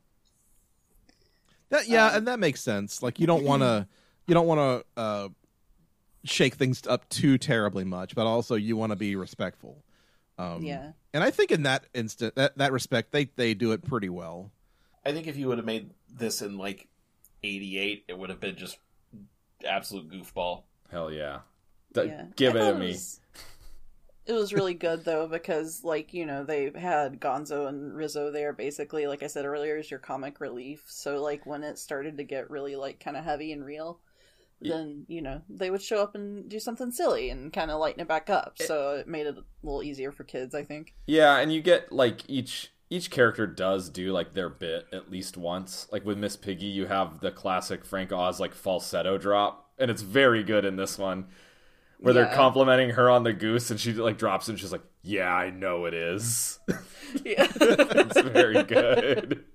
and that makes sense. Like you don't want to shake things up too terribly much, but also you want to be respectful. Yeah. And I think in that instant, that respect, they do it pretty well. I think if you would have made this in like 88, it would have been just absolute goofball. Hell yeah. Yeah. Give I it thought to me. It was really good though because, like, you know, they had Gonzo and Rizzo there basically, like I said earlier, as your comic relief. So like when it started to get really like kind of heavy and real, then, you know, they would show up and do something silly and kind of lighten it back up. So it made it a little easier for kids, I think. Yeah, and you get like each character does do like their bit at least once. Like with Miss Piggy, you have the classic Frank Oz like falsetto drop, and it's very good in this one. Where they're complimenting her on the goose, and she like drops and she's like, "Yeah, I know it is." Yeah. It's very good.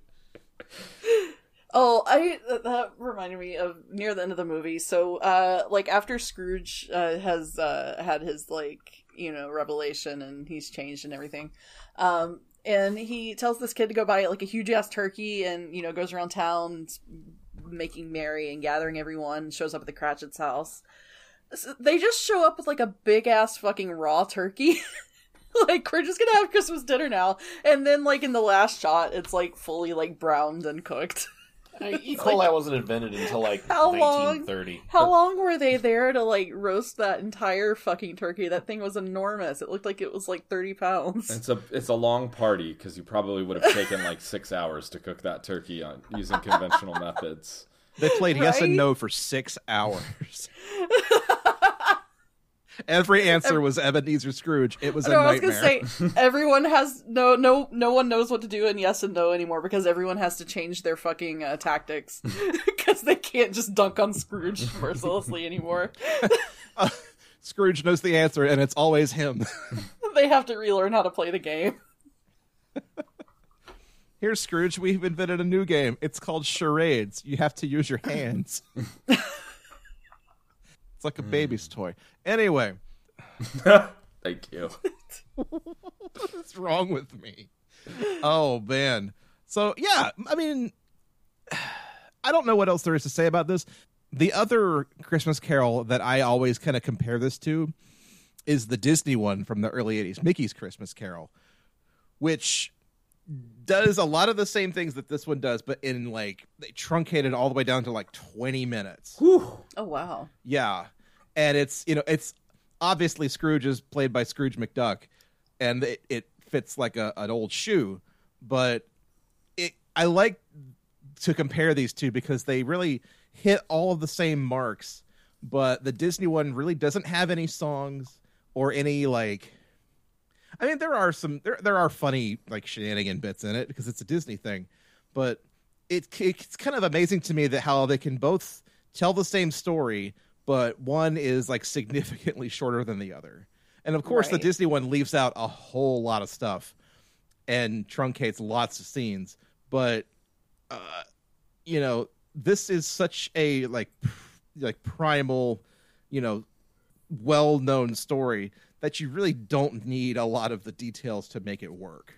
Oh, that reminded me of near the end of the movie. So, like after Scrooge has had his like, you know, revelation and he's changed and everything, and he tells this kid to go buy like a huge ass turkey, and you know goes around town making merry and gathering everyone. Shows up at the Cratchit's house. So they just show up with like a big ass fucking raw turkey. Like, we're just gonna have Christmas dinner now, and then like in the last shot, it's like fully like browned and cooked. E. coli wasn't invented until like How 1930. How long were they there to like roast that entire fucking turkey? That thing was enormous. It looked like it was like 30 pounds. It's a long party because you probably would have taken like 6 hours to cook that turkey using conventional methods. They played yes and Right? no for 6 hours. Every answer was Ebenezer Scrooge. It was a No, I was nightmare. gonna say everyone has no one knows what to do in yes and no anymore because everyone has to change their fucking tactics because they can't just dunk on Scrooge mercilessly anymore. Scrooge knows the answer, and it's always him. They have to relearn how to play the game. Here's Scrooge. We've invented a new game. It's called charades. You have to use your hands. It's like a baby's toy. Anyway, Thank you. what's wrong with me? Oh, man. So, yeah, I mean, I don't know what else there is to say about this. The other Christmas Carol that I always kind of compare this to is the Disney one from the early 80s, Mickey's Christmas Carol, which does a lot of the same things that this one does, but in like they truncated all the way down to like 20 minutes. Oh wow. Yeah. And it's, you know, it's obviously Scrooge is played by Scrooge McDuck, and it fits like an old shoe, but I like to compare these two because they really hit all of the same marks, but the Disney one really doesn't have any songs or any like, I mean, there are funny like shenanigan bits in it because it's a Disney thing, but it's kind of amazing to me that how they can both tell the same story, but one is like significantly shorter than the other. And of course, the Right. Disney one leaves out a whole lot of stuff and truncates lots of scenes. But, you know, this is such a like primal, you know, well-known story that you really don't need a lot of the details to make it work.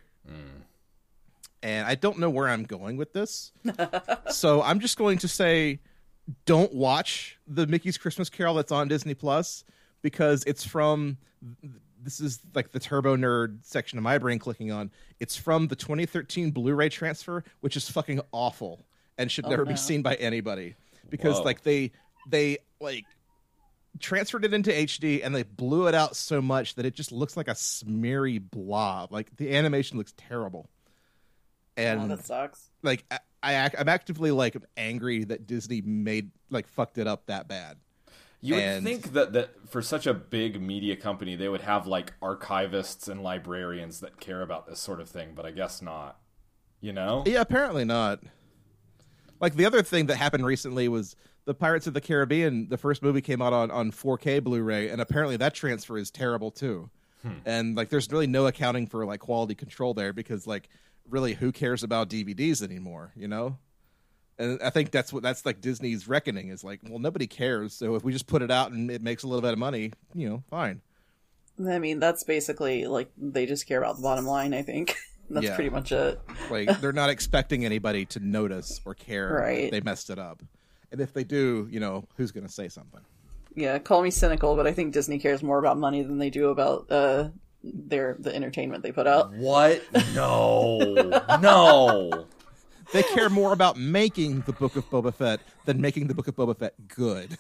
And I don't know where I'm going with this. So I'm just going to say, don't watch the Mickey's Christmas Carol that's on Disney Plus because it's from, this is like the turbo nerd section of my brain clicking on. It's from the 2013 Blu-ray transfer, which is fucking awful and should never be seen by anybody because Whoa. like they like transferred it into HD and they blew it out so much that it just looks like a smeary blob. Like the animation looks terrible. And Oh, that sucks. like I'm actively like angry that Disney fucked it up that bad. You would And- think that for such a big media company, they would have like archivists and librarians that care about this sort of thing, but I guess not. You know? Yeah, apparently not. Like the other thing that happened recently was the Pirates of the Caribbean. The first movie came out on 4K Blu-ray, and apparently that transfer is terrible too. And like, there's really no accounting for like quality control there because like, really, who cares about DVDs anymore? You know. And I think that's like Disney's reckoning is like, well, nobody cares. So if we just put it out and it makes a little bit of money, you know, fine. I mean, that's basically like they just care about the bottom line. I think that's Yeah. pretty much it. Like they're not expecting anybody to notice or care Right. if they messed it up. And if they do, you know, who's going to say something? Yeah, call me cynical, but I think Disney cares more about money than they do about the entertainment they put out. What? No. No. They care more about making the Book of Boba Fett than making the Book of Boba Fett good.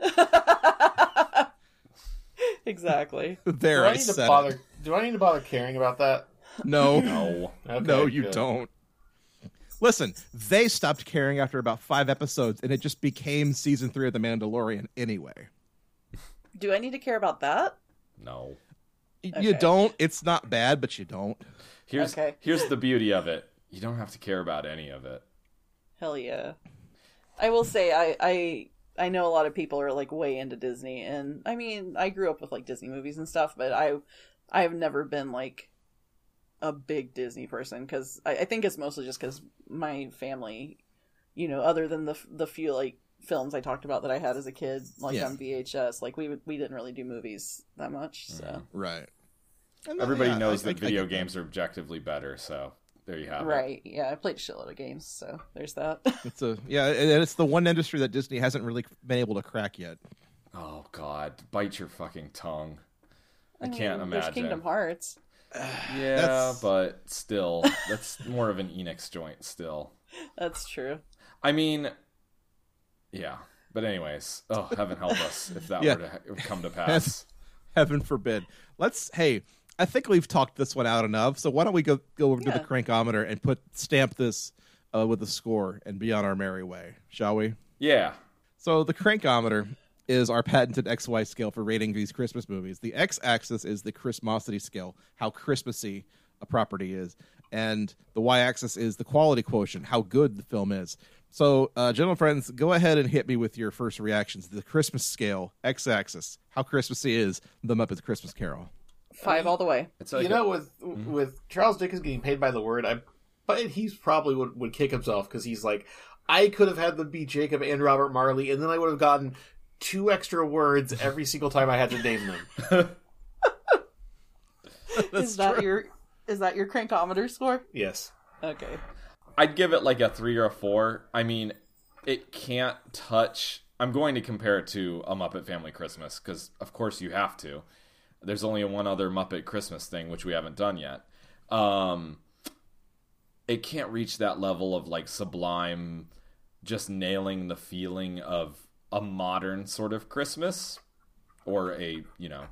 Exactly. There, I said it. Do I need to bother caring about that? No, No. Okay, no, you good. don't. Listen, they stopped caring after about 5 episodes, and it just became season 3 of The Mandalorian anyway. Do I need to care about that? No. You Okay. don't. It's not bad, but you don't. Here's Okay. here's the beauty of it. You don't have to care about any of it. Hell yeah. I will say I know a lot of people are like way into Disney, and I mean I grew up with like Disney movies and stuff, but I've never been like a big Disney person because I think it's mostly just because my family, you know, other than the few like films I talked about that I had as a kid, like Yeah. on VHS, like we didn't really do movies that much. So Right. Everybody Yeah, knows I that video get games are objectively better, so there you have it. right, yeah, I played a shitload of games, so there's that. It's and it's the one industry that Disney hasn't really been able to crack yet. Oh God, bite your fucking tongue. I mean, can't There's imagine. Kingdom Hearts. Yeah, That's- but still, that's more of an Enix joint still. That's true. I mean, yeah. But anyways, oh, heaven help us if that Yeah. were to come to pass. Heaven forbid. Hey, I think we've talked this one out enough. So why don't we go over to the Yeah. crankometer and stamp this with a score and be on our merry way, shall we? Yeah. So the crankometer is our patented XY scale for rating these Christmas movies. The X-axis is the Christmasity scale, how Christmassy a property is. And the Y-axis is the quality quotient, how good the film is. So, gentlemen friends, go ahead and hit me with your first reactions. The Christmas scale, X-axis, how Christmassy is The Muppets Christmas Carol. 5 all the way. It's like You know, with Charles Dickens getting paid by the word, but he's probably would kick himself because he's like, I could have had them be Jacob and Robert Marley, and then I would have gotten 2 extra words every single time I had to name them. Is that your crankometer score? Yes. Okay. I'd give it like a 3 or a 4. I mean, it can't touch. I'm going to compare it to A Muppet Family Christmas because, of course, you have to. There's only one other Muppet Christmas thing, which we haven't done yet. It can't reach that level of like sublime, just nailing the feeling of a modern sort of Christmas or a,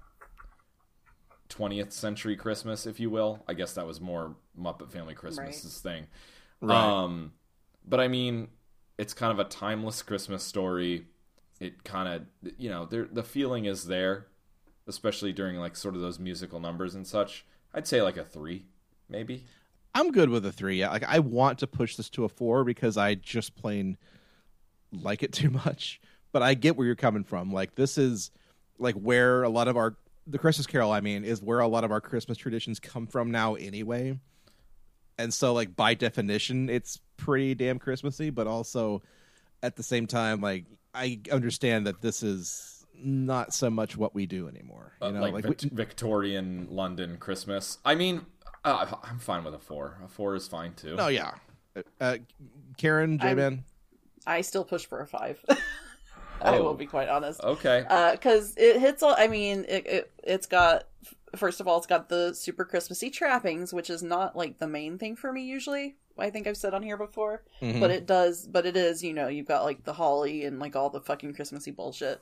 20th century Christmas, if you will. I guess that was more Muppet Family Christmas's thing. Right. But I mean, it's kind of a timeless Christmas story. It kind of, the feeling is there, especially during like sort of those musical numbers and such. I'd say like a 3, maybe. I'm good with a 3. Yeah, like I want to push this to a 4 because I just plain like it too much. But I get where you're coming from. Like this is like where a lot of the Christmas Carol, I mean, is where a lot of our Christmas traditions come from now anyway. And so like by definition, it's pretty damn Christmassy, but also at the same time, like I understand that this is not so much what we do anymore. You know, Victorian London Christmas. I mean, I'm fine with a 4. A 4 is fine too. Oh yeah. Karen, J-Man? I still push for a 5. I will be quite honest. Okay. Because it hits all. I mean, it's got. First of all, it's got the super Christmassy trappings, which is not like the main thing for me usually. I think I've said on here before, but it does. But it is. You've got like the holly and like all the fucking Christmassy bullshit.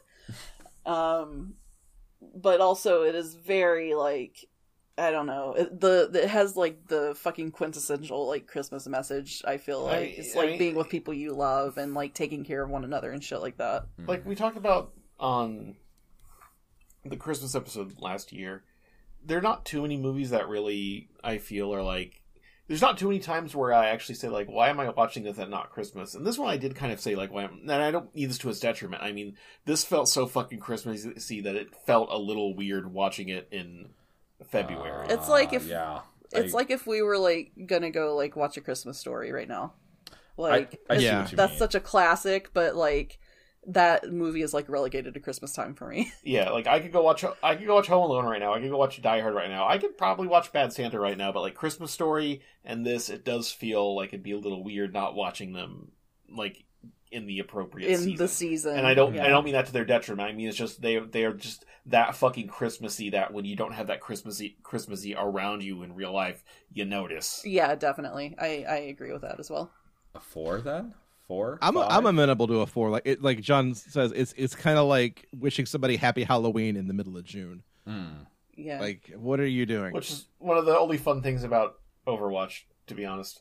But also, it is very like. I don't know. It has like the fucking quintessential like Christmas message. I feel like it's like being with people you love and like taking care of one another and shit like that. Like we talked about on the Christmas episode last year, there are not too many movies that really, I feel, are like... There's not too many times where I actually say, like, why am I watching this at not Christmas? And this one I did kind of say, like, and I don't need this to its detriment. I mean, this felt so fucking Christmassy that it felt a little weird watching it in February. It's like if yeah, like if we were like gonna go like watch A Christmas Story right now. Like I see Yeah. what you that's mean. such a classic, but like that movie is like relegated to Christmas time for me. Yeah, like I could go watch Home Alone right now. I could go watch Die Hard right now. I could probably watch Bad Santa right now. But like Christmas Story and this, it does feel like it'd be a little weird not watching them like in the appropriate In season. the season. And I don't Yeah. mean that to their detriment. I mean it's just they are just that fucking Christmassy that when you don't have that Christmassy around you in real life, you notice. Yeah, definitely. I agree with that as well. A 4 then? 4? I'm 5? amenable to a 4. Like John says, it's kind of like wishing somebody Happy Halloween in the middle of June. Yeah. Like, what are you doing? Which is one of the only fun things about Overwatch, to be honest.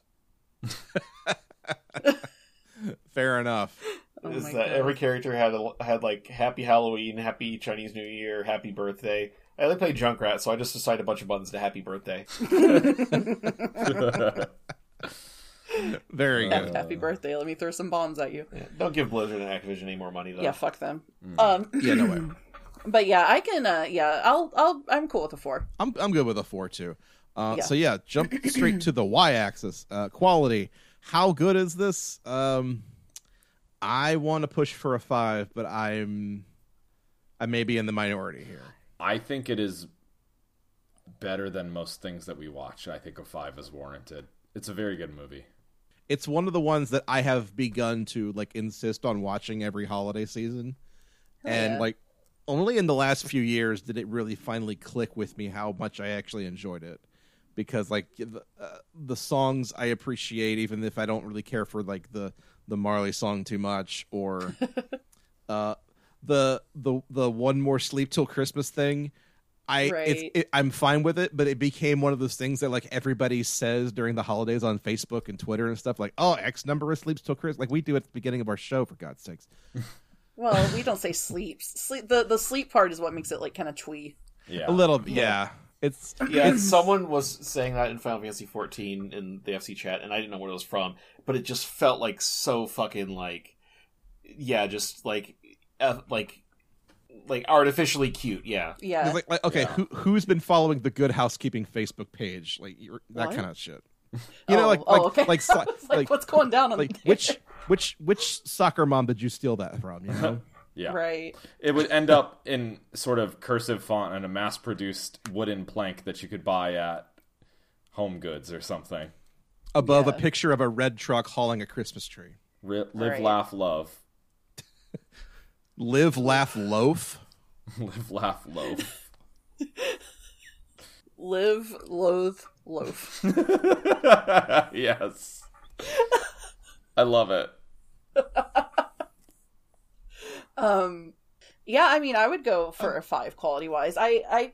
Fair enough. Oh Is my that God. every character had like Happy Halloween, Happy Chinese New Year, Happy Birthday. I only played Junkrat, so I just assigned a bunch of buttons to Happy Birthday. Very good. Happy birthday. Let me throw some bombs at you. Yeah, don't give Blizzard and Activision any more money, though. Yeah, fuck them. Yeah, no way. But yeah, I can I'm cool with a 4. I'm good with a 4 too. Yeah. So yeah, jump straight to the y-axis. Quality. How good is this? I want to push for a 5, but I may be in the minority here. I think it is better than most things that we watch. I think a 5 is warranted. It's a very good movie. It's one of the ones that I have begun to like insist on watching every holiday season, and yeah. like only in the last few years did it really finally click with me how much I actually enjoyed it. Because like the songs I appreciate, even if I don't really care for like the Marley song too much, or the One More Sleep Till Christmas thing. Right. I'm fine with it, but it became one of those things that like everybody says during the holidays on Facebook and Twitter and stuff, like, oh, X number of sleeps till Christmas, like we do at the beginning of our show, for God's sakes. Well, we don't say sleeps. The sleep part is what makes it like kind of twee. Yeah. A little, yeah. It's Someone was saying that in Final Fantasy 14 in the FC chat, and I didn't know where it was from, but it just felt like so fucking like, yeah, just like artificially cute, yeah. Yeah. it's like okay, Yeah. who's been following the Good Housekeeping Facebook page, like that What? kind of shit. You know, okay. like I was like, what's going down on like there? which soccer mom did you steal that from? You know, Yeah. Right. It would end up in sort of cursive font and a mass-produced wooden plank that you could buy at Home Goods or something. above a Yeah. picture of a red truck hauling a Christmas tree. Live, Right. laugh, love. Live, laugh, loaf. Live, laugh, loaf. Live, loathe, loaf. Yes. I love it. Yeah, I mean, I would go for a 5 quality wise. I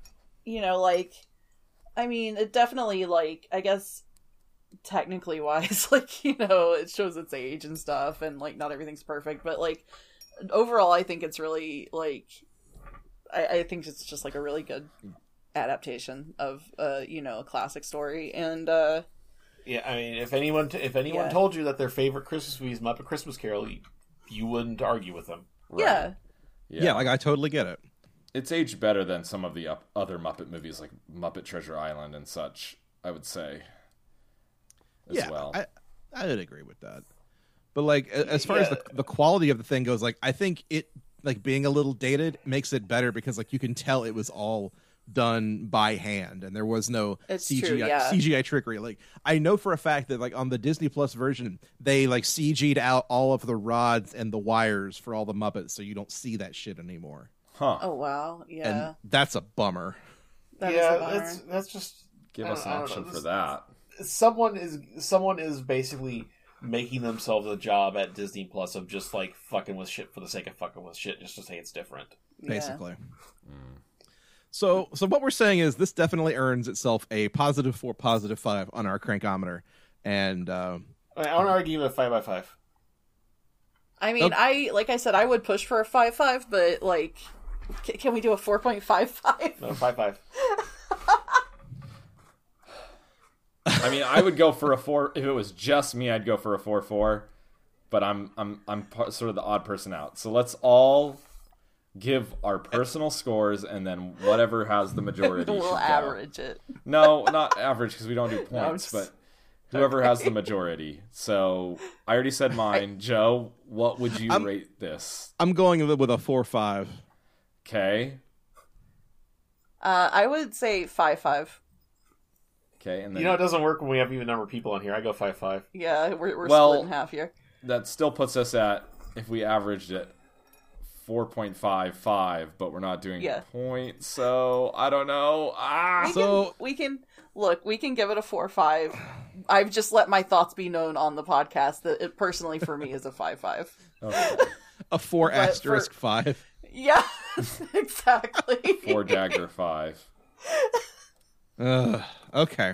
mean, it definitely, like, I guess, technically wise, like, it shows its age and stuff, and, like, not everything's perfect, but, like, overall, I think it's really, like, I think it's just, like, a really good adaptation of, a classic story, and, Yeah, I mean, if anyone Yeah. told you that their favorite Christmas movie is Muppet Christmas Carol, you wouldn't argue with them. yeah. Yeah, like I totally get it. It's aged better than some of the other Muppet movies, like Muppet Treasure Island and such, I would say, as well. I would agree with that. But like as far as the quality of the thing goes, like I think it like being a little dated makes it better because like you can tell it was all done by hand and there was no It's CGI true, yeah. CGI trickery. Like I know for a fact that like on the Disney Plus version they like CG'd out all of the rods and the wires for all the Muppets so you don't see that shit anymore. Huh. Oh, wow. Yeah. And that's a bummer. That is a yeah, bummer. that's just Give I us an don't option know. for that. someone is basically making themselves a job at Disney Plus of just like fucking with shit for the sake of fucking with shit just to say it's different. Yeah. Basically. So what we're saying is this definitely earns itself a +4, +5 on our crankometer, and I want to argue a 5x5. I mean, like I said, I would push for a 5.5, but like, can we do a 4.55? No, 5.5. I mean, I would go for a 4 if it was just me. I'd go for a 4.4, but I'm sort of the odd person out. So let's all give our personal scores, and then whatever has the majority. We'll average it. No, not average because we don't do points, but whoever has the majority. So I already said mine. Joe, what would you rate this? I'm going with a 4.5. Okay. I would say 5.5. Okay, and then It doesn't work when we have even number of people on here. I go 5.5. Yeah, we're split in half here. that still puts us at, if we averaged it, 4.55, but we're not doing points, so I don't know. We can give it a 4.5. I've just let my thoughts be known on the podcast that it personally for me is a 5.5. Okay. A 4 asterisk 5. Yeah, exactly. 4 dagger 5. Okay.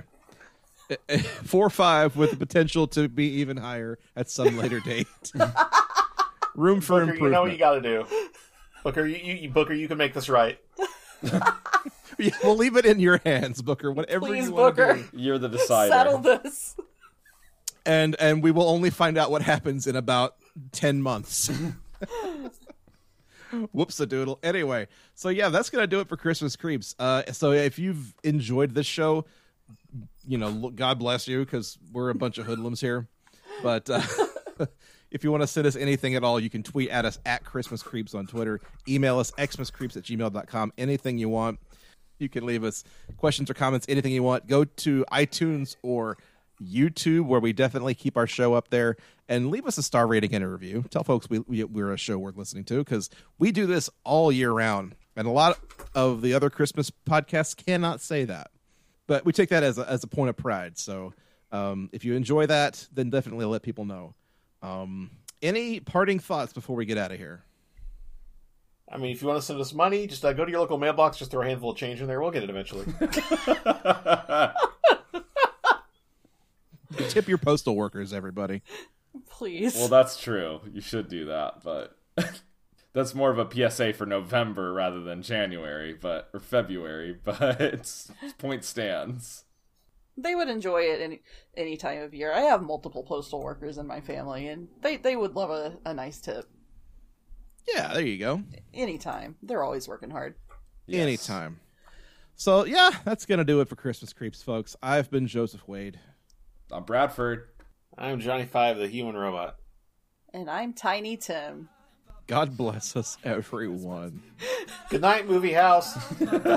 4.5 with the potential to be even higher at some later date. Room for Booker, improvement. you know what you got to do. Booker, you can make this right. Yeah, we'll leave it in your hands, Booker. Whatever Please, you want to Booker. do. You're the decider. Settle this. And we will only find out what happens in about 10 months. Whoops-a-doodle. Anyway, so yeah, that's going to do it for Christmas Creeps. So if you've enjoyed this show, God bless you, because we're a bunch of hoodlums here. But if you want to send us anything at all, you can tweet at us at Christmas Creeps on Twitter. Email us, xmascreeps@gmail.com. Anything you want. You can leave us questions or comments, anything you want. Go to iTunes or YouTube, where we definitely keep our show up there, and leave us a star rating and a review. Tell folks we're a show worth listening to, because we do this all year round, and a lot of the other Christmas podcasts cannot say that, but we take that as a point of pride. So if you enjoy that, then definitely let people know. Any parting thoughts before we get out of here? I mean, if you want to send us money, just go to your local mailbox, just throw a handful of change in there. We'll get it eventually. Tip your postal workers, everybody. Please. Well, that's true. You should do that, but that's more of a PSA for November rather than January, or February, but point stands. They would enjoy it any time of year. I have multiple postal workers in my family, and they would love a nice tip. Yeah, there you go. Anytime. They're always working hard. Yes. Anytime. So, yeah, that's going to do it for Christmas Creeps, folks. I've been Joseph Wade. I'm Bradford. I'm Johnny Five, the human robot. And I'm Tiny Tim. God bless us, everyone. Good night, movie house. Christmas.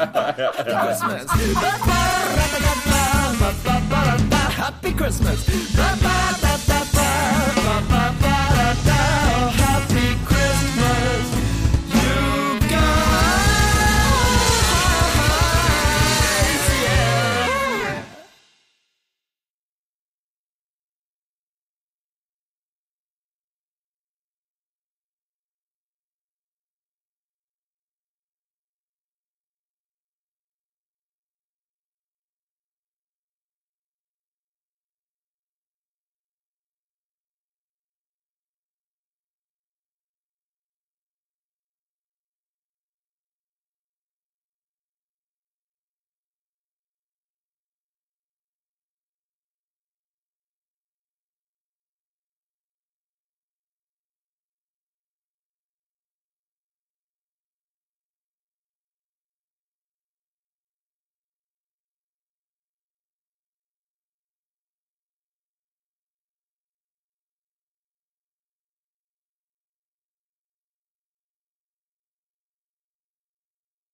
Happy Christmas.